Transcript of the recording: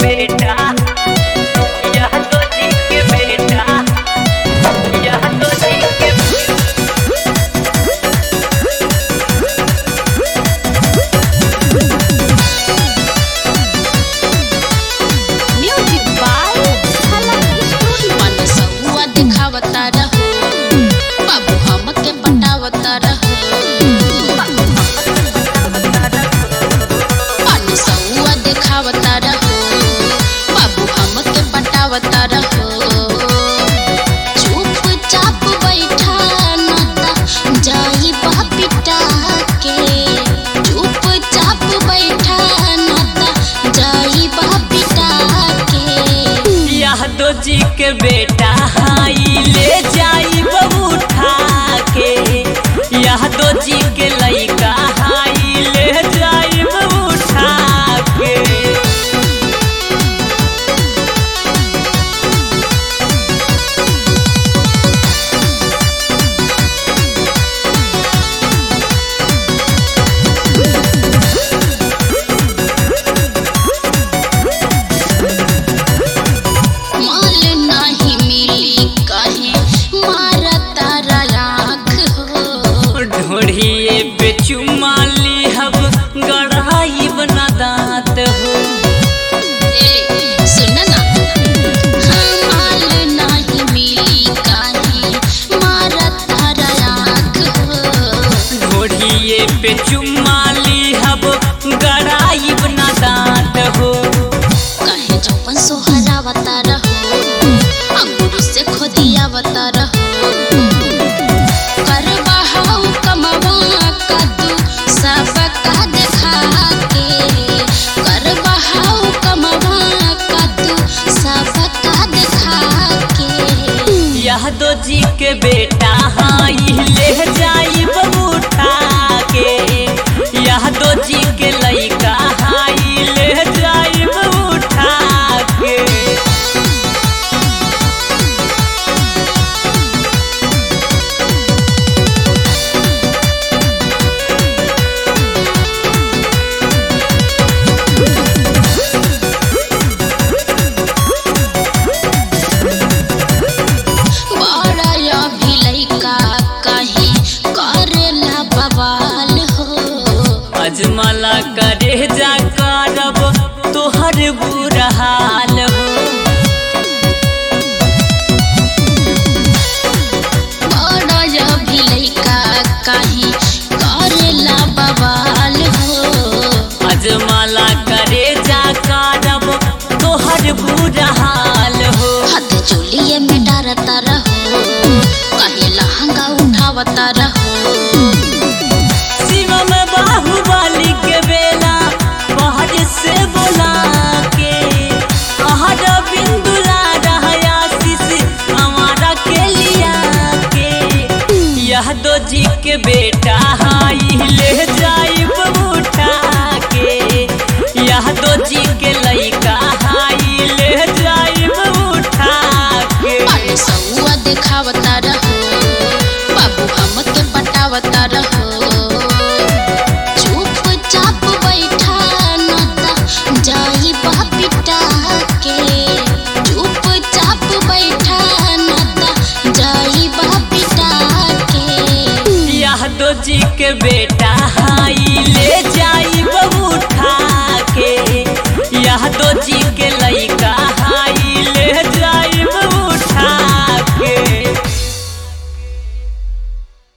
बेटा यह तो जी के बेटा यह तो जी के म्यूजिक बाय हलक स्टूडियो। मनसुआ दिखावता रहो बाबू हमके पटावता रहो। मनसुआ दिखावता रहो बाबू हमके पटावता रहो। चुपचाप बैठा नाता जाई बापिटा के। चुपचाप बैठा नाता जाई बापिटा के। यह तो जी के बेटा हाई ले जाई बहू उठा के। यह तो जी के लइका हाई ले जाई बहू उठा के। माल नाही मिली काहे मारता राख हो। ढोढ़िए पे चुमा ली हब गढ़ाई बना दांत हो। ए सुन ना हाँ माल नाही मिली काहे मारता राख हो। ढोढ़िए पे चुमा ली हब गढ़ाई बना दांत हो। काहे जपन सोहरावता रहो अंगूर से खोदियावता रहो। करवा हाउ कमवा का तू सबका देखा के। करवा हाउ कमवा का तू सबका देखा के। यह दो जी के बेटा हाई ले जाई बहू उठा के। यह दो जी के लइका हाई ले जाई बहू उठा के। बड़ा या भी लइका काहे करेला बवाल हो। अजमला करे जा करब तोहर बुरा हाल हो। बड़ा या भी लइका काहे करेला बवाल हो। अजमला करे जा करब तोहर बुरा हाल हो। हाथ चोलिए में डारता रहो काहे लहंगा उठावता रहो। शिव में बाहुबली के बेला बाहर से बोला के। आहर बिंदुला रहया शीश हमारा के लिया के। यह दो जी के बेटा हाई ले